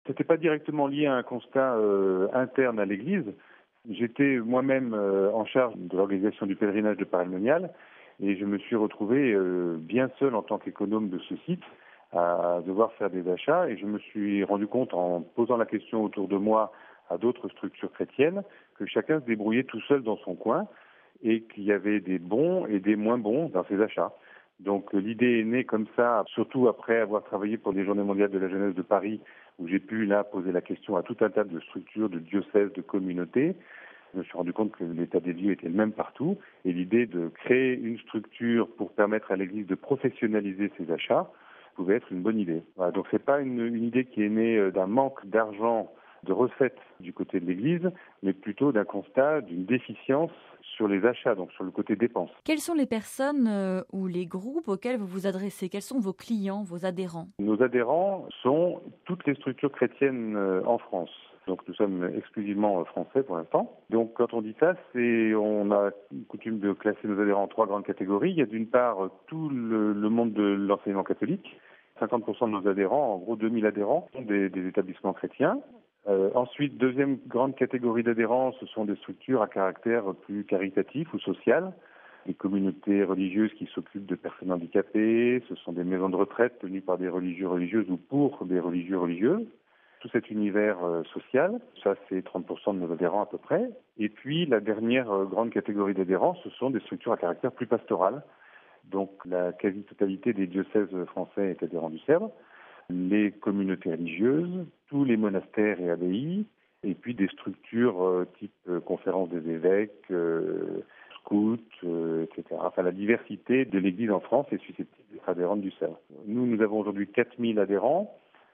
C'était pas directement lié à un constat interne à l'Église. J'étais moi-même en charge de l'organisation du pèlerinage de Paray-le-Monial et je me suis retrouvé bien seul en tant qu'économe de ce site à devoir faire des achats et je me suis rendu compte en posant la question autour de moi à d'autres structures chrétiennes que chacun se débrouillait tout seul dans son coin et qu'il y avait des bons et des moins bons dans ces achats. Donc l'idée est née comme ça, surtout après avoir travaillé pour les Journées mondiales de la jeunesse de Paris, où j'ai pu là poser la question à tout un tas de structures, de diocèses, de communautés. Je me suis rendu compte que l'état des lieux était le même partout, et l'idée de créer une structure pour permettre à l'Église de professionnaliser ses achats pouvait être une bonne idée. Voilà, donc c'est pas une idée qui est née d'un manque d'argent, de recettes du côté de l'Église, mais plutôt d'un constat d'une déficience sur les achats, donc sur le côté dépenses. Quelles sont les personnes ou les groupes auxquels vous vous adressez? Quels sont vos clients, vos adhérents? Nos adhérents sont toutes les structures chrétiennes en France. Donc nous sommes exclusivement français pour l'instant. Donc quand on dit ça, on a coutume de classer nos adhérents en 3 grandes catégories. Il y a d'une part tout le monde de l'enseignement catholique. 50% de nos adhérents, en gros 2000 adhérents, sont des établissements chrétiens. Ensuite, deuxième grande catégorie d'adhérents, ce sont des structures à caractère plus caritatif ou social. Des communautés religieuses qui s'occupent de personnes handicapées, ce sont des maisons de retraite tenues par des religieux religieuses ou pour des religieux religieuses. Tout cet univers social, ça c'est 30% de nos adhérents à peu près. Et puis la dernière grande catégorie d'adhérents, ce sont des structures à caractère plus pastoral. Donc la quasi-totalité des diocèses français est adhérent du CERF, les communautés religieuses, tous les monastères et abbayes, et puis des structures type conférence des évêques, scouts, etc. Enfin, la diversité de l'Église en France est susceptible d'être adhérente du CERF. Nous avons aujourd'hui 4000 adhérents.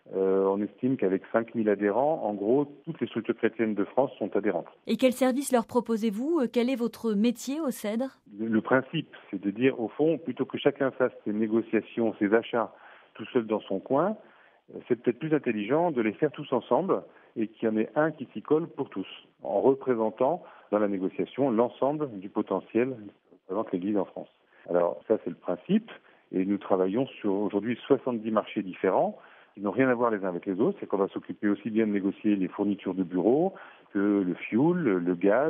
On estime qu'avec 5000 adhérents, en gros, toutes les structures chrétiennes de France sont adhérentes. Et quel service leur proposez-vous? Quel est votre métier au CEDRE? Le principe, c'est de dire, au fond, plutôt que chacun fasse ses négociations, ses achats tout seul dans son coin, c'est peut-être plus intelligent de les faire tous ensemble et qu'il y en ait un qui s'y colle pour tous, en représentant dans la négociation l'ensemble du potentiel que représente l'Église en France. Alors ça, c'est le principe, et nous travaillons sur aujourd'hui 70 marchés différents qui n'ont rien à voir les uns avec les autres. C'est qu'on va s'occuper aussi bien de négocier les fournitures de bureaux que le fioul, le gaz,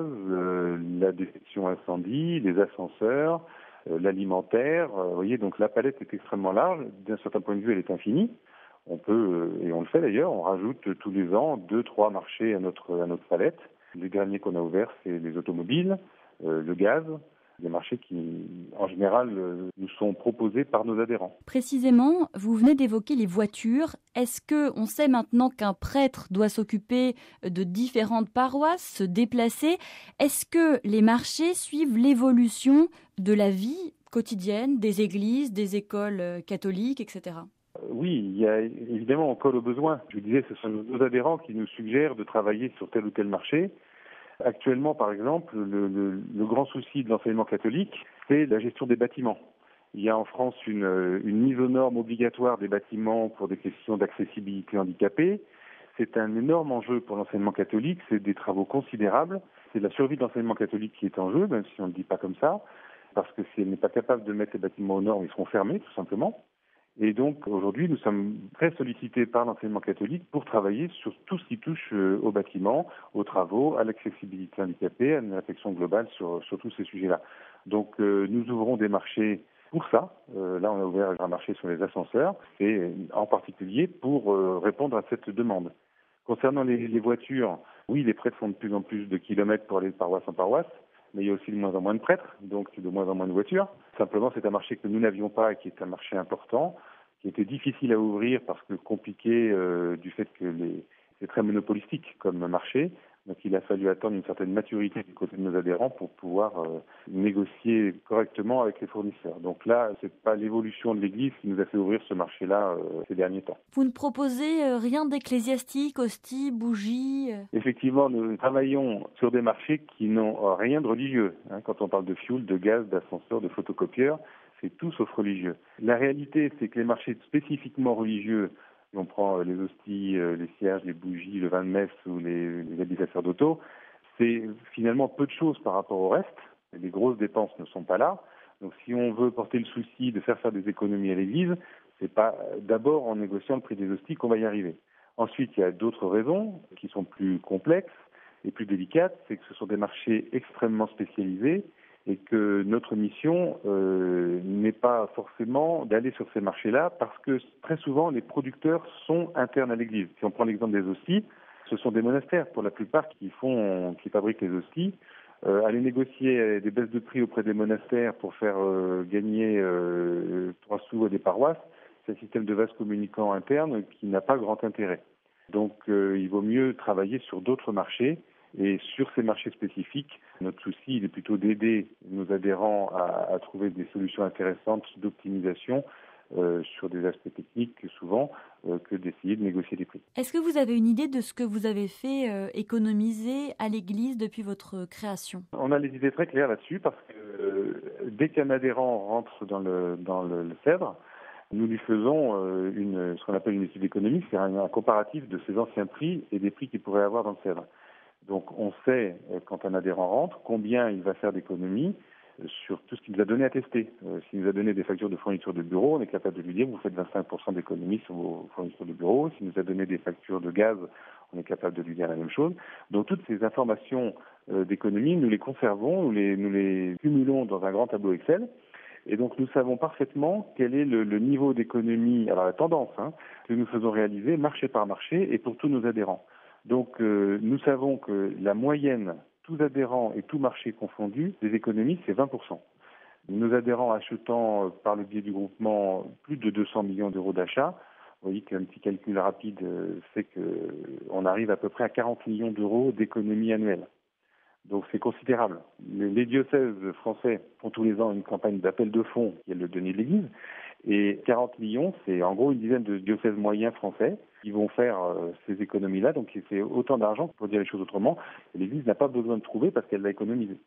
la détection incendie, les ascenseurs, l'alimentaire. Vous voyez, donc la palette est extrêmement large. D'un certain point de vue, elle est infinie. On peut, et on le fait d'ailleurs, on rajoute tous les ans 2-3 marchés à notre palette. Les derniers qu'on a ouverts, c'est les automobiles, le gaz, des marchés qui, en général, nous sont proposés par nos adhérents. Précisément, vous venez d'évoquer les voitures. Est-ce qu'on sait maintenant qu'un prêtre doit s'occuper de différentes paroisses, se déplacer? Est-ce que les marchés suivent l'évolution de la vie quotidienne des églises, des écoles catholiques, etc.? Oui, il y a évidemment, on colle aux besoins. Je vous disais, ce sont nos adhérents qui nous suggèrent de travailler sur tel ou tel marché. Actuellement, par exemple, le grand souci de l'enseignement catholique, c'est la gestion des bâtiments. Il y a en France une mise aux normes obligatoire des bâtiments pour des questions d'accessibilité handicapée. C'est un énorme enjeu pour l'enseignement catholique, c'est des travaux considérables. C'est la survie de l'enseignement catholique qui est en jeu, même si on ne le dit pas comme ça, parce que si elle n'est pas capable de mettre les bâtiments aux normes, ils seront fermés, tout simplement. Et donc, aujourd'hui, nous sommes très sollicités par l'enseignement catholique pour travailler sur tout ce qui touche au bâtiment, aux travaux, à l'accessibilité handicapée, à une réflexion globale sur tous ces sujets-là. Donc, nous ouvrons des marchés pour ça. Là, on a ouvert un marché sur les ascenseurs, et en particulier pour répondre à cette demande. Concernant les voitures, oui, les prêtres font de plus en plus de kilomètres pour aller de paroisse en paroisse, mais il y a aussi de moins en moins de prêtres, donc de moins en moins de voitures. Simplement, c'est un marché que nous n'avions pas et qui est un marché important, qui était difficile à ouvrir parce que compliqué du fait que c'est très monopolistique comme marché. Donc il a fallu attendre une certaine maturité du côté de nos adhérents pour pouvoir négocier correctement avec les fournisseurs. Donc là, c'est pas l'évolution de l'Église qui nous a fait ouvrir ce marché-là ces derniers temps. Vous ne proposez rien d'ecclésiastique, hosties, bougies? Effectivement, nous travaillons sur des marchés qui n'ont rien de religieux. Quand on parle de fioul, de gaz, d'ascenseur, de photocopieurs, c'est tout sauf religieux. La réalité, c'est que les marchés spécifiquement religieux, si on prend les hosties, les cierges, les bougies, le vin de messe ou les habits sacerdotaux, c'est finalement peu de choses par rapport au reste. Les grosses dépenses ne sont pas là. Donc si on veut porter le souci de faire des économies à l'Église, c'est pas d'abord en négociant le prix des hosties qu'on va y arriver. Ensuite, il y a d'autres raisons qui sont plus complexes et plus délicates, c'est que ce sont des marchés extrêmement spécialisés et que notre mission n'est pas forcément d'aller sur ces marchés-là parce que très souvent les producteurs sont internes à l'Église. Si on prend l'exemple des hosties, ce sont des monastères pour la plupart qui fabriquent les hosties. Aller négocier des baisses de prix auprès des monastères pour faire gagner 3 sous à des paroisses, c'est un système de vase communicant interne qui n'a pas grand intérêt. Donc il vaut mieux travailler sur d'autres marchés. Et sur ces marchés spécifiques, notre souci, il est plutôt d'aider nos adhérents à trouver des solutions intéressantes d'optimisation sur des aspects techniques souvent, que d'essayer de négocier des prix. Est-ce que vous avez une idée de ce que vous avez fait économiser à l'Église depuis votre création ? On a les idées très claires là-dessus parce que dès qu'un adhérent rentre dans le CEDRE, nous lui faisons ce qu'on appelle une étude économique, c'est un comparatif de ses anciens prix et des prix qu'il pourrait avoir dans le CEDRE. Donc on sait, quand un adhérent rentre, combien il va faire d'économies sur tout ce qu'il nous a donné à tester. S'il nous a donné des factures de fourniture de bureau, on est capable de lui dire vous faites 25% d'économies sur vos fournitures de bureau. S'il nous a donné des factures de gaz, on est capable de lui dire la même chose. Donc toutes ces informations d'économie, nous les conservons, nous les cumulons dans un grand tableau Excel. Et donc nous savons parfaitement quel est le niveau d'économie, alors la tendance, que nous faisons réaliser marché par marché et pour tous nos adhérents. Donc nous savons que la moyenne, tous adhérents et tout marché confondus, des économies, c'est 20%. Nos adhérents achetant par le biais du groupement plus de 200 millions d'euros d'achats, vous voyez qu'un petit calcul rapide fait qu'on arrive à peu près à 40 millions d'euros d'économies annuelles. Donc c'est considérable. Les diocèses français font tous les ans une campagne d'appel de fonds qui est le denier de l'Église. Et 40 millions, c'est en gros une dizaine de diocèses moyens français qui vont faire ces économies-là. Donc c'est autant d'argent, pour dire les choses autrement, l'Église n'a pas besoin de trouver parce qu'elle l'a économisé.